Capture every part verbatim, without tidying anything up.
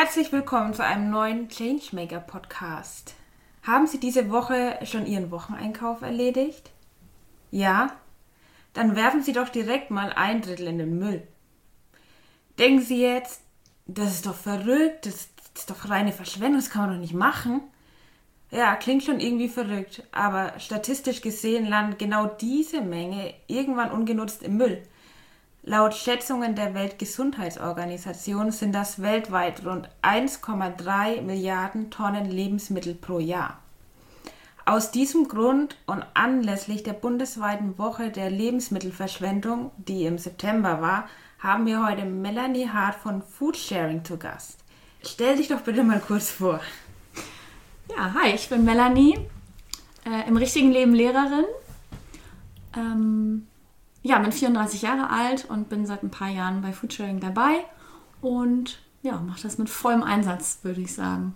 Herzlich willkommen zu einem neuen Changemaker Podcast. Haben Sie diese Woche schon Ihren Wocheneinkauf erledigt? Ja? Dann werfen Sie doch direkt mal ein Drittel in den Müll. Denken Sie jetzt, das ist doch verrückt, das ist doch reine Verschwendung, das kann man doch nicht machen. Ja, klingt schon irgendwie verrückt, aber statistisch gesehen landet genau diese Menge irgendwann ungenutzt im Müll. Laut Schätzungen der Weltgesundheitsorganisation sind das weltweit rund eins Komma drei Milliarden Tonnen Lebensmittel pro Jahr. Aus diesem Grund und anlässlich der bundesweiten Woche der Lebensmittelverschwendung, die im September war, haben wir heute Melanie Hart von Foodsharing zu Gast. Stell dich doch bitte mal kurz vor. Ja, hi, ich bin Melanie, äh, im richtigen Leben Lehrerin. Ähm, ja, bin vierunddreißig Jahre alt und bin seit ein paar Jahren bei Foodsharing dabei und ja, mache das mit vollem Einsatz, würde ich sagen.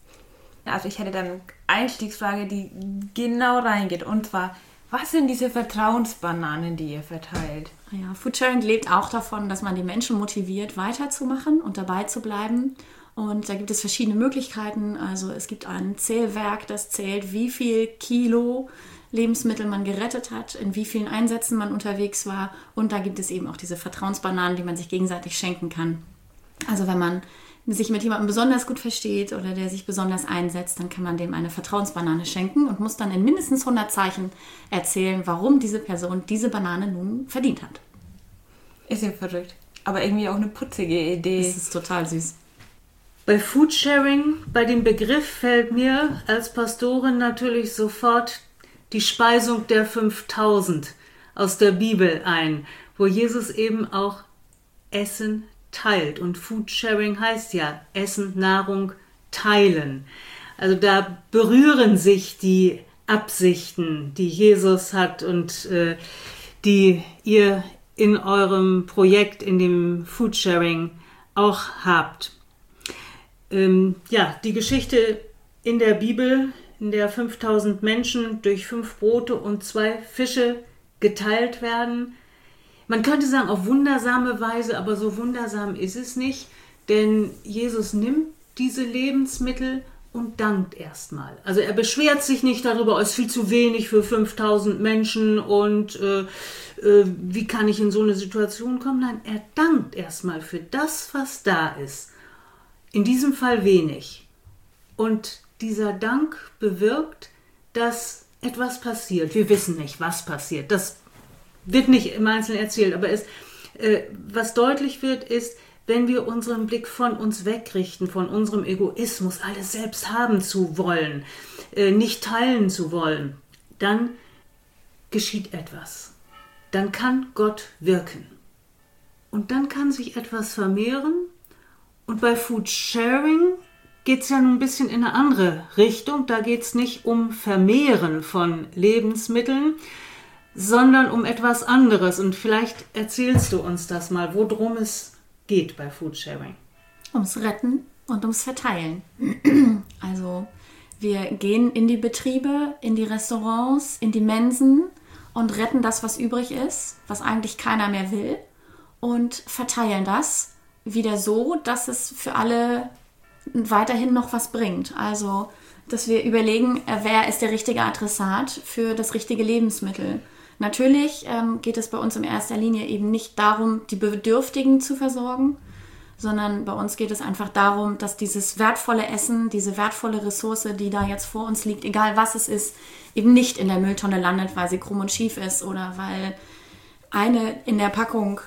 Also ich hätte dann eine Einstiegsfrage, die genau reingeht, und zwar, was sind diese Vertrauensbananen, die ihr verteilt? Ja, Foodsharing lebt auch davon, dass man die Menschen motiviert, weiterzumachen und dabei zu bleiben. Und da gibt es verschiedene Möglichkeiten. Also es gibt ein Zählwerk, das zählt, wie viel Kilo Lebensmittel man gerettet hat, in wie vielen Einsätzen man unterwegs war. Und da gibt es eben auch diese Vertrauensbananen, die man sich gegenseitig schenken kann. Also wenn man sich mit jemandem besonders gut versteht oder der sich besonders einsetzt, dann kann man dem eine Vertrauensbanane schenken und muss dann in mindestens hundert Zeichen erzählen, warum diese Person diese Banane nun verdient hat. Ist ja verrückt, aber irgendwie auch eine putzige Idee. Das ist total süß. Bei Foodsharing, bei dem Begriff fällt mir als Pastorin natürlich sofort die Speisung der fünftausend aus der Bibel ein, wo Jesus eben auch Essen teilt. Und Foodsharing heißt ja Essen, Nahrung teilen. Also da berühren sich die Absichten, die Jesus hat und äh, die ihr in eurem Projekt, in dem Foodsharing auch habt. Ähm, ja, die Geschichte in der Bibel, in der fünftausend Menschen durch fünf Brote und zwei Fische geteilt werden. Man könnte sagen, auf wundersame Weise, aber so wundersam ist es nicht, denn Jesus nimmt diese Lebensmittel und dankt erstmal. Also er beschwert sich nicht darüber, oh, es ist viel zu wenig für fünftausend Menschen und äh, äh, wie kann ich in so eine Situation kommen? Nein, er dankt erstmal für das, was da ist. In diesem Fall wenig. Und dieser Dank bewirkt, dass etwas passiert. Wir wissen nicht, was passiert. Das wird nicht im Einzelnen erzählt, aber es, äh, was deutlich wird, ist, wenn wir unseren Blick von uns wegrichten, von unserem Egoismus, alles selbst haben zu wollen, äh, nicht teilen zu wollen, dann geschieht etwas. Dann kann Gott wirken. Und dann kann sich etwas vermehren. Und bei Foodsharing geht es ja nun ein bisschen in eine andere Richtung. Da geht es nicht um Vermehren von Lebensmitteln, sondern um etwas anderes. Und vielleicht erzählst du uns das mal, worum es geht bei Foodsharing. Ums Retten und ums Verteilen. Also wir gehen in die Betriebe, in die Restaurants, in die Mensen und retten das, was übrig ist, was eigentlich keiner mehr will, und verteilen das wieder so, dass es für alle weiterhin noch was bringt. Also, dass wir überlegen, wer ist der richtige Adressat für das richtige Lebensmittel. Natürlich ähm, geht es bei uns in erster Linie eben nicht darum, die Bedürftigen zu versorgen, sondern bei uns geht es einfach darum, dass dieses wertvolle Essen, diese wertvolle Ressource, die da jetzt vor uns liegt, egal was es ist, eben nicht in der Mülltonne landet, weil sie krumm und schief ist oder weil eine in der Packung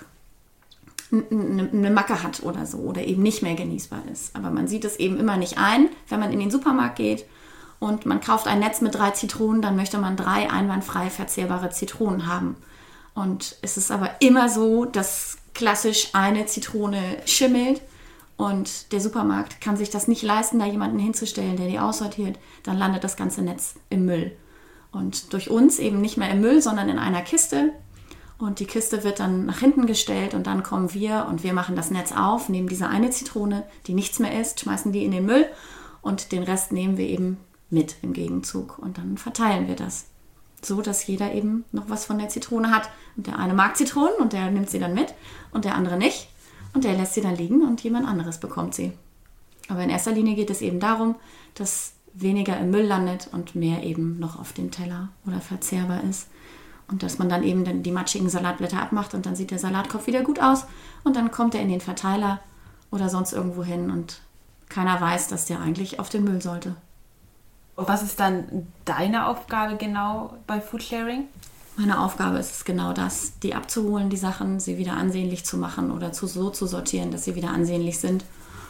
eine Macke hat oder so oder eben nicht mehr genießbar ist. Aber man sieht es eben immer nicht ein, wenn man in den Supermarkt geht und man kauft ein Netz mit drei Zitronen, dann möchte man drei einwandfrei verzehrbare Zitronen haben. Und es ist aber immer so, dass klassisch eine Zitrone schimmelt und der Supermarkt kann sich das nicht leisten, da jemanden hinzustellen, der die aussortiert. Dann landet das ganze Netz im Müll. Und durch uns eben nicht mehr im Müll, sondern in einer Kiste. Und die Kiste wird dann nach hinten gestellt und dann kommen wir und wir machen das Netz auf, nehmen diese eine Zitrone, die nichts mehr ist, schmeißen die in den Müll und den Rest nehmen wir eben mit im Gegenzug und dann verteilen wir das. So, dass jeder eben noch was von der Zitrone hat. Und der eine mag Zitronen und der nimmt sie dann mit und der andere nicht. Und der lässt sie dann liegen und jemand anderes bekommt sie. Aber in erster Linie geht es eben darum, dass weniger im Müll landet und mehr eben noch auf dem Teller oder verzehrbar ist. Und dass man dann eben dann die matschigen Salatblätter abmacht und dann sieht der Salatkopf wieder gut aus und dann kommt er in den Verteiler oder sonst irgendwo hin und keiner weiß, dass der eigentlich auf den Müll sollte. Und was ist dann deine Aufgabe genau bei Foodsharing? Meine Aufgabe ist es genau das, die abzuholen, die Sachen, sie wieder ansehnlich zu machen oder zu, so zu sortieren, dass sie wieder ansehnlich sind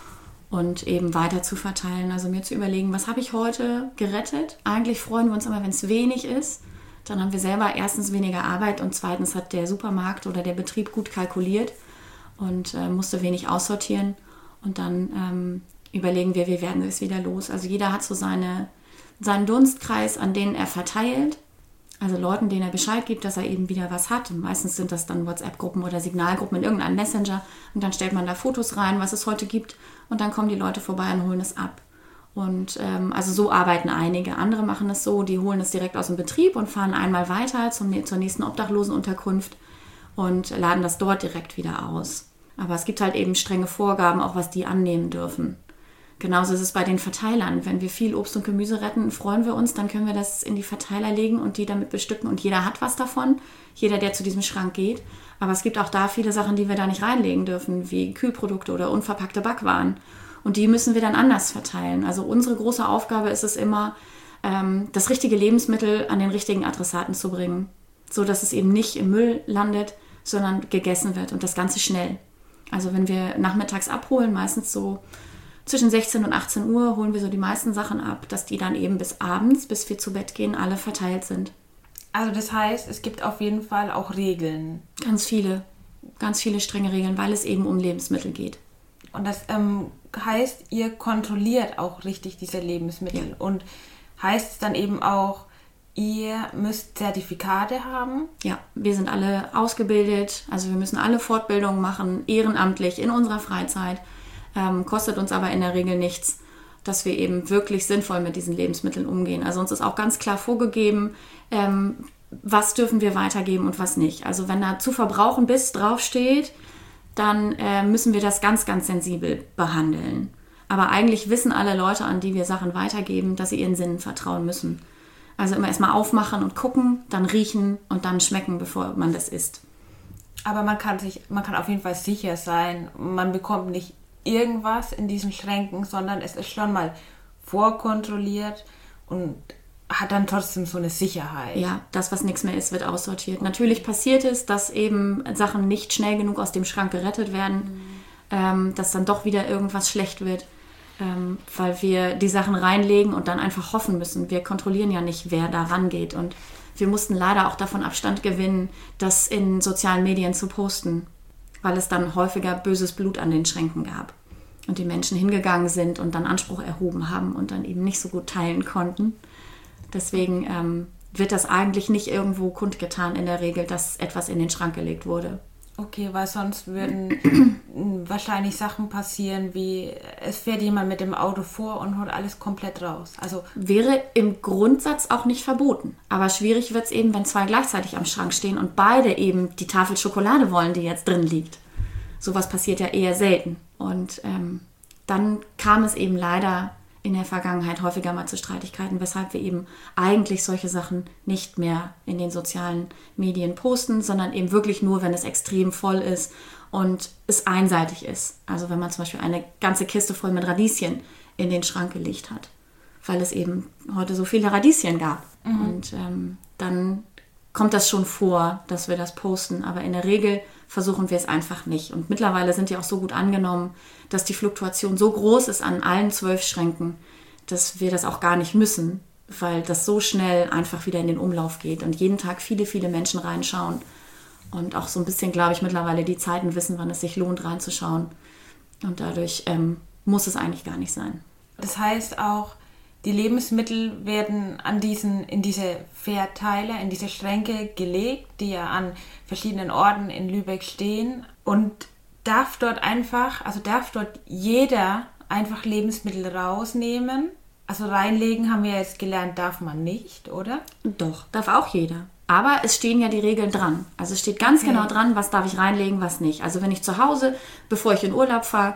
und eben weiter zu verteilen. Also mir zu überlegen, was habe ich heute gerettet? Eigentlich freuen wir uns immer, wenn es wenig ist. Dann haben wir selber erstens weniger Arbeit und zweitens hat der Supermarkt oder der Betrieb gut kalkuliert und äh, musste wenig aussortieren. Und dann ähm, überlegen wir, wie werden wir es wieder los. Also jeder hat so seine, seinen Dunstkreis, an denen er verteilt. Also Leuten, denen er Bescheid gibt, dass er eben wieder was hat. Und meistens sind das dann WhatsApp-Gruppen oder Signalgruppen in irgendeinem Messenger. Und dann stellt man da Fotos rein, was es heute gibt. Und dann kommen die Leute vorbei und holen es ab. Und ähm, also so arbeiten einige. Andere machen es so, die holen es direkt aus dem Betrieb und fahren einmal weiter zum, zur nächsten Obdachlosenunterkunft und laden das dort direkt wieder aus. Aber es gibt halt eben strenge Vorgaben, auch was die annehmen dürfen. Genauso ist es bei den Verteilern. Wenn wir viel Obst und Gemüse retten, freuen wir uns, dann können wir das in die Verteiler legen und die damit bestücken. Und jeder hat was davon, jeder, der zu diesem Schrank geht. Aber es gibt auch da viele Sachen, die wir da nicht reinlegen dürfen, wie Kühlprodukte oder unverpackte Backwaren. Und die müssen wir dann anders verteilen. Also unsere große Aufgabe ist es immer, ähm, das richtige Lebensmittel an den richtigen Adressaten zu bringen, so dass es eben nicht im Müll landet, sondern gegessen wird und das Ganze schnell. Also wenn wir nachmittags abholen, meistens so zwischen sechzehn und achtzehn Uhr, holen wir so die meisten Sachen ab, dass die dann eben bis abends, bis wir zu Bett gehen, alle verteilt sind. Also das heißt, es gibt auf jeden Fall auch Regeln. Ganz viele, ganz viele strenge Regeln, weil es eben um Lebensmittel geht. Und das ähm, heißt, ihr kontrolliert auch richtig diese Lebensmittel. Ja. Und heißt es dann eben auch, ihr müsst Zertifikate haben? Ja, wir sind alle ausgebildet. Also wir müssen alle Fortbildungen machen, ehrenamtlich, in unserer Freizeit. Ähm, kostet uns aber in der Regel nichts, dass wir eben wirklich sinnvoll mit diesen Lebensmitteln umgehen. Also uns ist auch ganz klar vorgegeben, ähm, was dürfen wir weitergeben und was nicht. Also wenn da zu verbrauchen bis draufsteht, dann äh, müssen wir das ganz, ganz sensibel behandeln. Aber eigentlich wissen alle Leute, an die wir Sachen weitergeben, dass sie ihren Sinnen vertrauen müssen. Also immer erstmal aufmachen und gucken, dann riechen und dann schmecken, bevor man das isst. Aber man kann sich, man kann auf jeden Fall sicher sein, man bekommt nicht irgendwas in diesen Schränken, sondern es ist schon mal vorkontrolliert und hat dann trotzdem so eine Sicherheit. Ja, das, was nichts mehr ist, wird aussortiert. Natürlich passiert es, dass eben Sachen nicht schnell genug aus dem Schrank gerettet werden, mhm. ähm, dass dann doch wieder irgendwas schlecht wird, ähm, weil wir die Sachen reinlegen und dann einfach hoffen müssen. Wir kontrollieren ja nicht, wer da rangeht. Und wir mussten leider auch davon Abstand gewinnen, das in sozialen Medien zu posten, weil es dann häufiger böses Blut an den Schränken gab. Und die Menschen hingegangen sind und dann Anspruch erhoben haben und dann eben nicht so gut teilen konnten. Deswegen ähm, wird das eigentlich nicht irgendwo kundgetan in der Regel, dass etwas in den Schrank gelegt wurde. Okay, weil sonst würden wahrscheinlich Sachen passieren, wie es fährt jemand mit dem Auto vor und holt alles komplett raus. Also wäre im Grundsatz auch nicht verboten. Aber schwierig wird es eben, wenn zwei gleichzeitig am Schrank stehen und beide eben die Tafel Schokolade wollen, die jetzt drin liegt. Sowas passiert ja eher selten. Und ähm, dann kam es eben leider in der Vergangenheit häufiger mal zu Streitigkeiten, weshalb wir eben eigentlich solche Sachen nicht mehr in den sozialen Medien posten, sondern eben wirklich nur, wenn es extrem voll ist und es einseitig ist. Also wenn man zum Beispiel eine ganze Kiste voll mit Radieschen in den Schrank gelegt hat, weil es eben heute so viele Radieschen gab. Mhm. Und ähm, dann kommt das schon vor, dass wir das posten, aber in der Regel versuchen wir es einfach nicht. Und mittlerweile sind die auch so gut angenommen, dass die Fluktuation so groß ist an allen zwölf Schränken, dass wir das auch gar nicht müssen, weil das so schnell einfach wieder in den Umlauf geht und jeden Tag viele, viele Menschen reinschauen und auch so ein bisschen, glaube ich, mittlerweile die Zeiten wissen, wann es sich lohnt, reinzuschauen. Und dadurch ähm, muss es eigentlich gar nicht sein. Das heißt auch, die Lebensmittel werden an diesen, in diese Verteiler, in diese Schränke gelegt, die ja an verschiedenen Orten in Lübeck stehen. Und darf dort einfach, also darf dort jeder einfach Lebensmittel rausnehmen? Also reinlegen, haben wir jetzt gelernt, darf man nicht, oder? Doch, darf auch jeder. Aber es stehen ja die Regeln dran. Also es steht ganz okay. genau dran, was darf ich reinlegen, was nicht. Also wenn ich zu Hause, bevor ich in Urlaub fahre,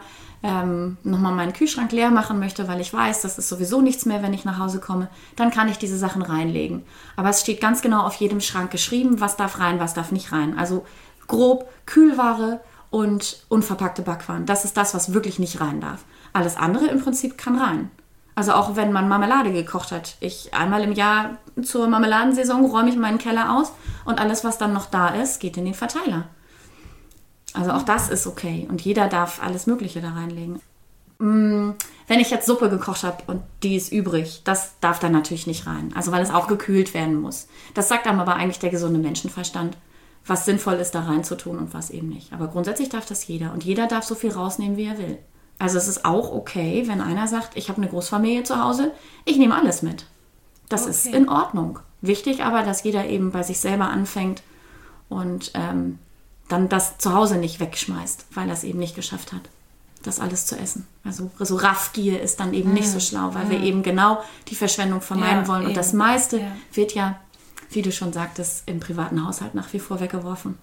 ähm, nochmal meinen Kühlschrank leer machen möchte, weil ich weiß, das ist sowieso nichts mehr, wenn ich nach Hause komme, dann kann ich diese Sachen reinlegen. Aber es steht ganz genau auf jedem Schrank geschrieben, was darf rein, was darf nicht rein. Also grob Kühlware und unverpackte Backwaren. Das ist das, was wirklich nicht rein darf. Alles andere im Prinzip kann rein. Also auch wenn man Marmelade gekocht hat. Ich einmal im Jahr zur Marmeladensaison räume ich meinen Keller aus und alles, was dann noch da ist, geht in den Verteiler. Also auch das ist okay und jeder darf alles Mögliche da reinlegen. Wenn ich jetzt Suppe gekocht habe und die ist übrig, das darf dann natürlich nicht rein. Also weil es auch gekühlt werden muss. Das sagt einem aber eigentlich der gesunde Menschenverstand, was sinnvoll ist, da reinzutun und was eben nicht. Aber grundsätzlich darf das jeder und jeder darf so viel rausnehmen, wie er will. Also es ist auch okay, wenn einer sagt, ich habe eine Großfamilie zu Hause, ich nehme alles mit. Das okay. ist in Ordnung. Wichtig aber, dass jeder eben bei sich selber anfängt und ähm, dann das zu Hause nicht wegschmeißt, weil er es eben nicht geschafft hat, das alles zu essen. Also so Raffgier ist dann eben mm. nicht so schlau, weil mm. wir eben genau die Verschwendung vermeiden ja, wollen. Eben. Und das meiste ja. wird ja, wie du schon sagtest, im privaten Haushalt nach wie vor weggeworfen.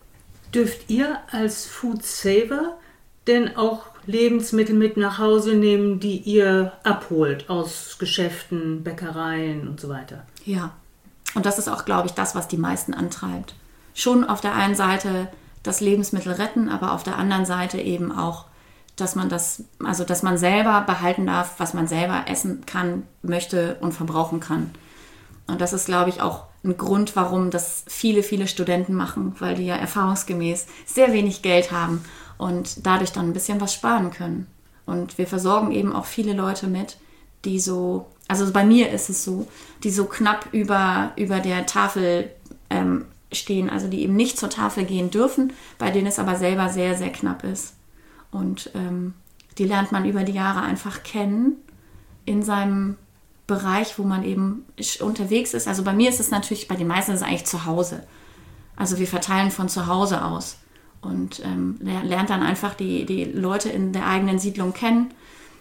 Dürft ihr als Food Saver denn auch Lebensmittel mit nach Hause nehmen, die ihr abholt aus Geschäften, Bäckereien und so weiter? Ja, und das ist auch, glaube ich, das, was die meisten antreibt. Schon auf der einen Seite das Lebensmittel retten, aber auf der anderen Seite eben auch, dass man das, also dass man selber behalten darf, was man selber essen kann, möchte und verbrauchen kann. Und das ist, glaube ich, auch ein Grund, warum das viele, viele Studenten machen, weil die ja erfahrungsgemäß sehr wenig Geld haben und dadurch dann ein bisschen was sparen können. Und wir versorgen eben auch viele Leute mit, die so, also bei mir ist es so, die so knapp über, über der Tafel ähm, stehen, also die eben nicht zur Tafel gehen dürfen, bei denen es aber selber sehr, sehr knapp ist. Und ähm, die lernt man über die Jahre einfach kennen in seinem Bereich, wo man eben unterwegs ist. Also bei mir ist es natürlich, bei den meisten ist es eigentlich zu Hause. Also wir verteilen von zu Hause aus und ähm, lernt dann einfach die, die Leute in der eigenen Siedlung kennen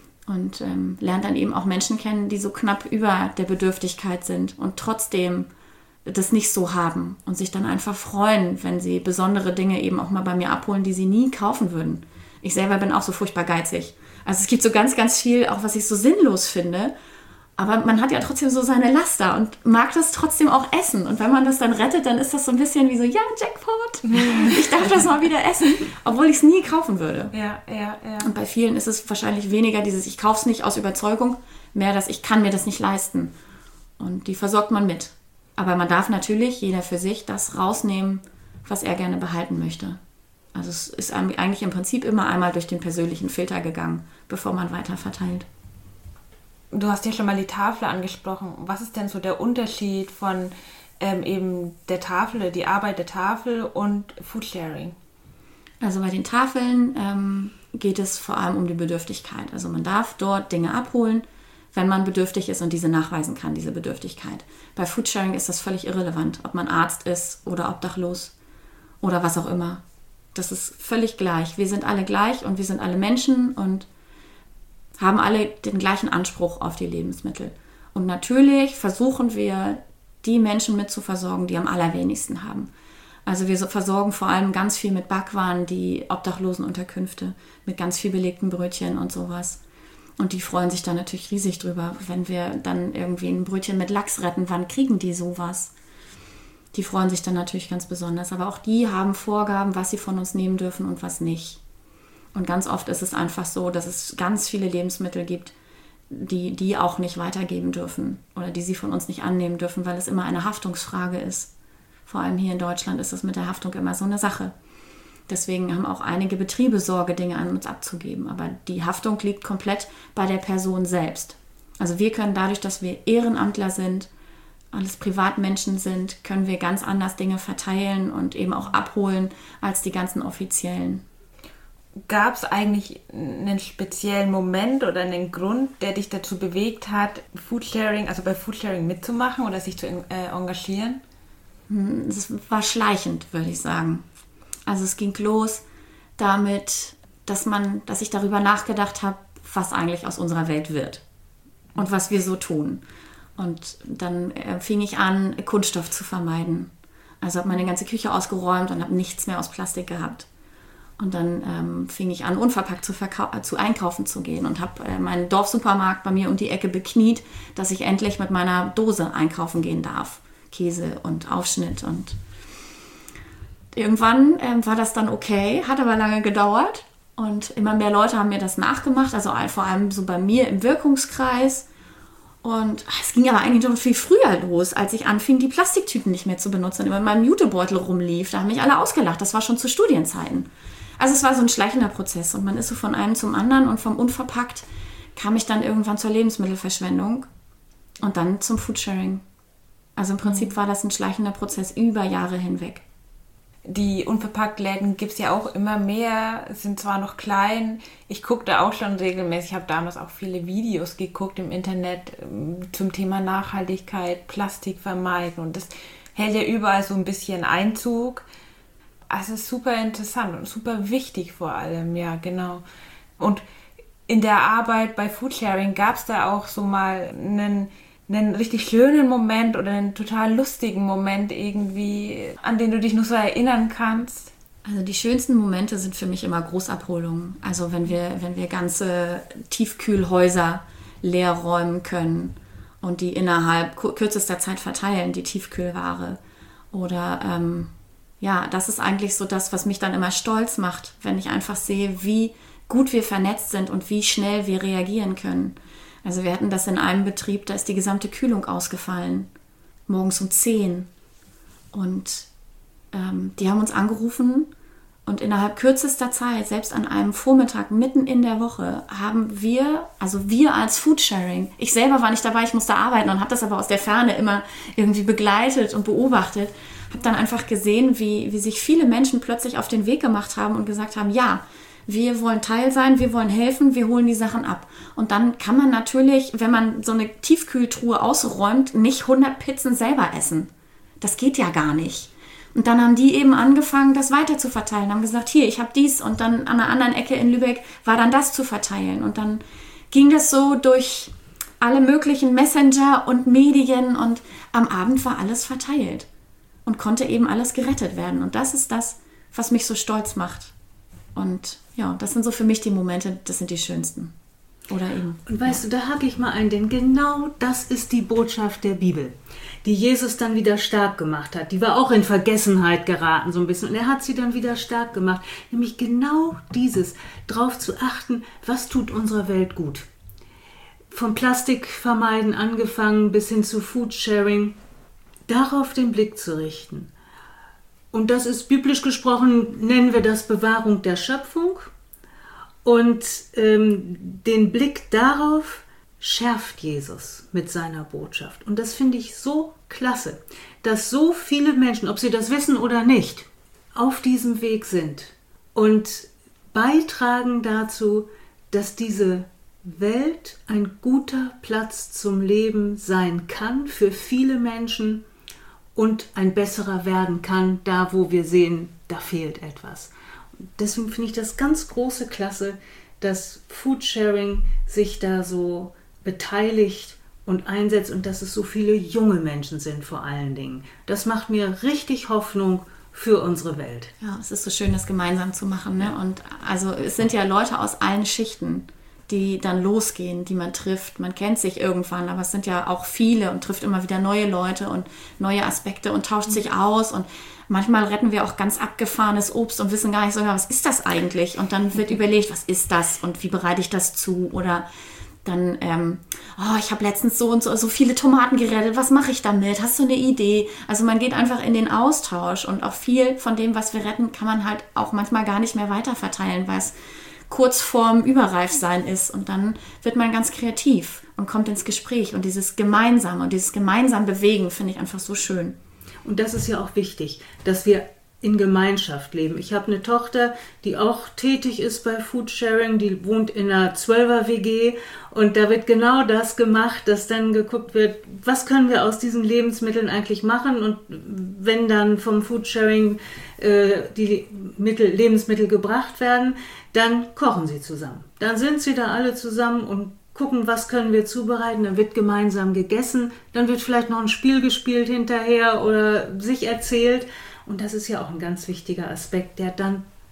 und ähm, lernt dann eben auch Menschen kennen, die so knapp über der Bedürftigkeit sind und trotzdem das nicht so haben und sich dann einfach freuen, wenn sie besondere Dinge eben auch mal bei mir abholen, die sie nie kaufen würden. Ich selber bin auch so furchtbar geizig. Also es gibt so ganz, ganz viel, auch was ich so sinnlos finde, aber man hat ja trotzdem so seine Laster und mag das trotzdem auch essen. Und wenn man das dann rettet, dann ist das so ein bisschen wie so, ja, Jackpot, ich darf das mal wieder essen, obwohl ich es nie kaufen würde. Ja, ja, ja. Und bei vielen ist es wahrscheinlich weniger dieses, ich kaufe es nicht aus Überzeugung, mehr das, ich kann mir das nicht leisten. Und die versorgt man mit. Aber man darf natürlich, jeder für sich, das rausnehmen, was er gerne behalten möchte. Also es ist eigentlich im Prinzip immer einmal durch den persönlichen Filter gegangen, bevor man weiter verteilt. Du hast ja schon mal die Tafel angesprochen. Was ist denn so der Unterschied von ähm, eben der Tafel, die Arbeit der Tafel und Foodsharing? Also bei den Tafeln ähm, geht es vor allem um die Bedürftigkeit. Also man darf dort Dinge abholen, wenn man bedürftig ist und diese nachweisen kann, diese Bedürftigkeit. Bei Foodsharing ist das völlig irrelevant, ob man Arzt ist oder obdachlos oder was auch immer. Das ist völlig gleich. Wir sind alle gleich und wir sind alle Menschen und haben alle den gleichen Anspruch auf die Lebensmittel. Und natürlich versuchen wir, die Menschen mit zu versorgen, die am allerwenigsten haben. Also wir versorgen vor allem ganz viel mit Backwaren, die Obdachlosenunterkünfte, mit ganz viel belegten Brötchen und sowas. Und die freuen sich dann natürlich riesig drüber, wenn wir dann irgendwie ein Brötchen mit Lachs retten. Wann kriegen die sowas? Die freuen sich dann natürlich ganz besonders. Aber auch die haben Vorgaben, was sie von uns nehmen dürfen und was nicht. Und ganz oft ist es einfach so, dass es ganz viele Lebensmittel gibt, die die auch nicht weitergeben dürfen oder die sie von uns nicht annehmen dürfen, weil es immer eine Haftungsfrage ist. Vor allem hier in Deutschland ist das mit der Haftung immer so eine Sache. Deswegen haben auch einige Betriebe Sorge, Dinge an uns abzugeben. Aber die Haftung liegt komplett bei der Person selbst. Also wir können dadurch, dass wir Ehrenamtler sind, alles Privatmenschen sind, können wir ganz anders Dinge verteilen und eben auch abholen als die ganzen Offiziellen. Gab es eigentlich einen speziellen Moment oder einen Grund, der dich dazu bewegt hat, Foodsharing, also bei Foodsharing mitzumachen oder sich zu äh, engagieren? Es war schleichend, würde ich sagen. Also es ging los damit, dass man, dass ich darüber nachgedacht habe, was eigentlich aus unserer Welt wird und was wir so tun. Und dann äh, fing ich an, Kunststoff zu vermeiden. Also habe meine ganze Küche ausgeräumt und habe nichts mehr aus Plastik gehabt. Und dann ähm, fing ich an, unverpackt zu, verkau- zu einkaufen zu gehen und habe äh, meinen Dorfsupermarkt bei mir um die Ecke bekniet, dass ich endlich mit meiner Dose einkaufen gehen darf. Käse und Aufschnitt. Und irgendwann ähm, war das dann okay, hat aber lange gedauert. Und immer mehr Leute haben mir das nachgemacht, also vor allem so bei mir im Wirkungskreis. Und es ging aber eigentlich schon viel früher los, als ich anfing, die Plastiktüten nicht mehr zu benutzen und immer in meinem Jutebeutel rumlief. Da haben mich alle ausgelacht. Das war schon zu Studienzeiten. Also es war so ein schleichender Prozess und man ist so von einem zum anderen und vom Unverpackt kam ich dann irgendwann zur Lebensmittelverschwendung und dann zum Foodsharing. Also im Prinzip war das ein schleichender Prozess über Jahre hinweg. Die Unverpackt-Läden gibt es ja auch immer mehr, sind zwar noch klein. Ich gucke da auch schon regelmäßig, ich habe damals auch viele Videos geguckt im Internet zum Thema Nachhaltigkeit, Plastik vermeiden und das hält ja überall so ein bisschen Einzug. Also es ist super interessant und super wichtig vor allem, ja genau. Und in der Arbeit bei Foodsharing gab es da auch so mal einen einen richtig schönen Moment oder einen total lustigen Moment irgendwie, an den du dich noch so erinnern kannst? Also die schönsten Momente sind für mich immer Großabholungen. Also wenn wir, wenn wir ganze Tiefkühlhäuser leer räumen können und die innerhalb kürzester Zeit verteilen, die Tiefkühlware. Oder ähm, ja, das ist eigentlich so das, was mich dann immer stolz macht, wenn ich einfach sehe, wie gut wir vernetzt sind und wie schnell wir reagieren können. Also wir hatten das in einem Betrieb, da ist die gesamte Kühlung ausgefallen, morgens um zehn. Und ähm, die haben uns angerufen und innerhalb kürzester Zeit, selbst an einem Vormittag mitten in der Woche, haben wir, also wir als Foodsharing, ich selber war nicht dabei, ich musste arbeiten und habe das aber aus der Ferne immer irgendwie begleitet und beobachtet, habe dann einfach gesehen, wie, wie sich viele Menschen plötzlich auf den Weg gemacht haben und gesagt haben, ja, wir wollen Teil sein, wir wollen helfen, wir holen die Sachen ab. Und dann kann man natürlich, wenn man so eine Tiefkühltruhe ausräumt, nicht hundert Pizzen selber essen. Das geht ja gar nicht. Und dann haben die eben angefangen, das weiter zu verteilen, haben gesagt, hier, ich habe dies. Und dann an einer anderen Ecke in Lübeck war dann das zu verteilen. Und dann ging das so durch alle möglichen Messenger und Medien und am Abend war alles verteilt und konnte eben alles gerettet werden. Und das ist das, was mich so stolz macht. Und ja, das sind so für mich die Momente, das sind die schönsten. Oder eben. Und weißt ja. du, da hake ich mal ein, denn genau das ist die Botschaft der Bibel, die Jesus dann wieder stark gemacht hat. Die war auch in Vergessenheit geraten so ein bisschen und er hat sie dann wieder stark gemacht. Nämlich genau dieses, darauf zu achten, was tut unserer Welt gut. Vom Plastik vermeiden angefangen bis hin zu Foodsharing, darauf den Blick zu richten. Und das ist biblisch gesprochen, nennen wir das Bewahrung der Schöpfung. Und ähm, den Blick darauf schärft Jesus mit seiner Botschaft. Und das finde ich so klasse, dass so viele Menschen, ob sie das wissen oder nicht, auf diesem Weg sind und beitragen dazu, dass diese Welt ein guter Platz zum Leben sein kann für viele Menschen und ein besserer werden kann, da wo wir sehen, da fehlt etwas. Und deswegen finde ich das ganz große Klasse, dass Foodsharing sich da so beteiligt und einsetzt und dass es so viele junge Menschen sind vor allen Dingen. Das macht mir richtig Hoffnung für unsere Welt. Ja, es ist so schön, das gemeinsam zu machen. Ne? Und also es sind ja Leute aus allen Schichten, die dann losgehen, die man trifft. Man kennt sich irgendwann, aber es sind ja auch viele und trifft immer wieder neue Leute und neue Aspekte und tauscht sich aus. Und manchmal retten wir auch ganz abgefahrenes Obst und wissen gar nicht so, was ist das eigentlich? Und dann wird überlegt, was ist das und wie bereite ich das zu? Oder dann, ähm, oh, ich habe letztens so und so, so viele Tomaten gerettet, was mache ich damit? Hast du eine Idee? Also man geht einfach in den Austausch und auch viel von dem, was wir retten, kann man halt auch manchmal gar nicht mehr weiterverteilen, weil es kurz vorm Überreifsein ist und dann wird man ganz kreativ und kommt ins Gespräch und dieses Gemeinsame und dieses gemeinsam Bewegen finde ich einfach so schön. Und das ist ja auch wichtig, dass wir in Gemeinschaft leben. Ich habe eine Tochter, die auch tätig ist bei Foodsharing, die wohnt in einer Zwölfer-W G und da wird genau das gemacht, dass dann geguckt wird, was können wir aus diesen Lebensmitteln eigentlich machen und wenn dann vom Foodsharing äh, die Mittel, Lebensmittel gebracht werden, dann kochen sie zusammen. Dann sind sie da alle zusammen und gucken, was können wir zubereiten, dann wird gemeinsam gegessen, dann wird vielleicht noch ein Spiel gespielt hinterher oder sich erzählt. Und das ist ja auch ein ganz wichtiger Aspekt, der dann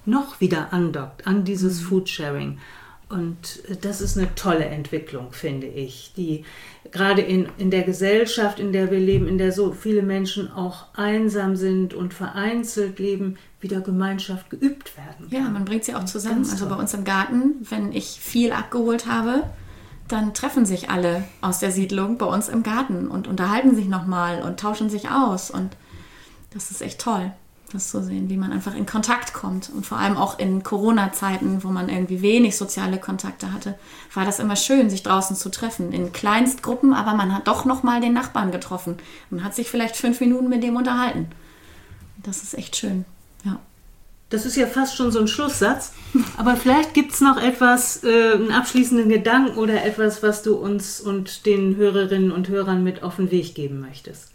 noch wieder andockt an dieses Foodsharing. Und das ist eine tolle Entwicklung, finde ich, die gerade in, in der Gesellschaft, in der wir leben, in der so viele Menschen auch einsam sind und vereinzelt leben, wieder Gemeinschaft geübt werden kann. Ja, man bringt sie auch zusammen. Also bei uns im Garten, wenn ich viel abgeholt habe, dann treffen sich alle aus der Siedlung bei uns im Garten und unterhalten sich nochmal und tauschen sich aus. Und das ist echt toll, das zu sehen, wie man einfach in Kontakt kommt. Und vor allem auch in Corona-Zeiten, wo man irgendwie wenig soziale Kontakte hatte, war das immer schön, sich draußen zu treffen. In Kleinstgruppen, aber man hat doch nochmal den Nachbarn getroffen. Man hat sich vielleicht fünf Minuten mit dem unterhalten. Das ist echt schön, ja. Das ist ja fast schon so ein Schlusssatz, aber vielleicht gibt es noch etwas, äh, einen abschließenden Gedanken oder etwas, was du uns und den Hörerinnen und Hörern mit auf den Weg geben möchtest.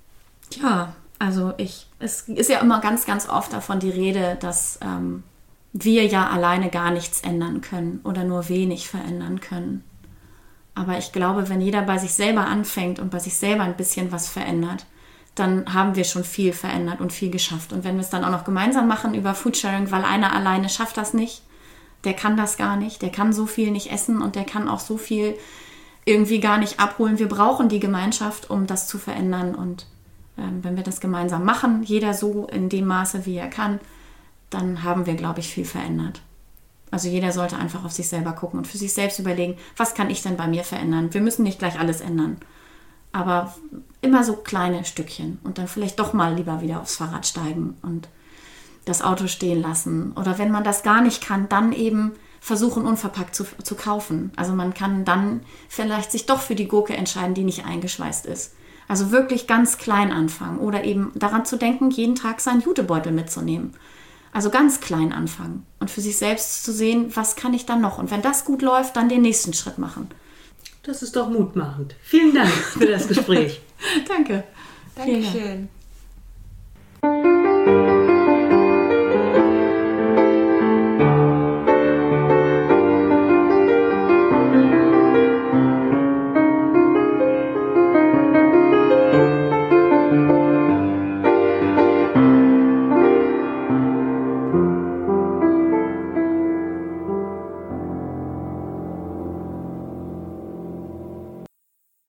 Ja, also ich, es ist ja immer ganz, ganz oft davon die Rede, dass ähm, wir ja alleine gar nichts ändern können oder nur wenig verändern können. Aber ich glaube, wenn jeder bei sich selber anfängt und bei sich selber ein bisschen was verändert, dann haben wir schon viel verändert und viel geschafft. Und wenn wir es dann auch noch gemeinsam machen über Foodsharing, weil einer alleine schafft das nicht, der kann das gar nicht, der kann so viel nicht essen und der kann auch so viel irgendwie gar nicht abholen. Wir brauchen die Gemeinschaft, um das zu verändern. Und ähm, wenn wir das gemeinsam machen, jeder so in dem Maße, wie er kann, dann haben wir, glaube ich, viel verändert. Also jeder sollte einfach auf sich selber gucken und für sich selbst überlegen, was kann ich denn bei mir verändern? Wir müssen nicht gleich alles ändern. Aber immer so kleine Stückchen und dann vielleicht doch mal lieber wieder aufs Fahrrad steigen und das Auto stehen lassen. Oder wenn man das gar nicht kann, dann eben versuchen, unverpackt zu, zu kaufen. Also man kann dann vielleicht sich doch für die Gurke entscheiden, die nicht eingeschweißt ist. Also wirklich ganz klein anfangen oder eben daran zu denken, jeden Tag seinen Jutebeutel mitzunehmen. Also ganz klein anfangen und für sich selbst zu sehen, was kann ich dann noch? Und wenn das gut läuft, dann den nächsten Schritt machen. Das ist doch mutmachend. Vielen Dank für das Gespräch. Danke. Dankeschön.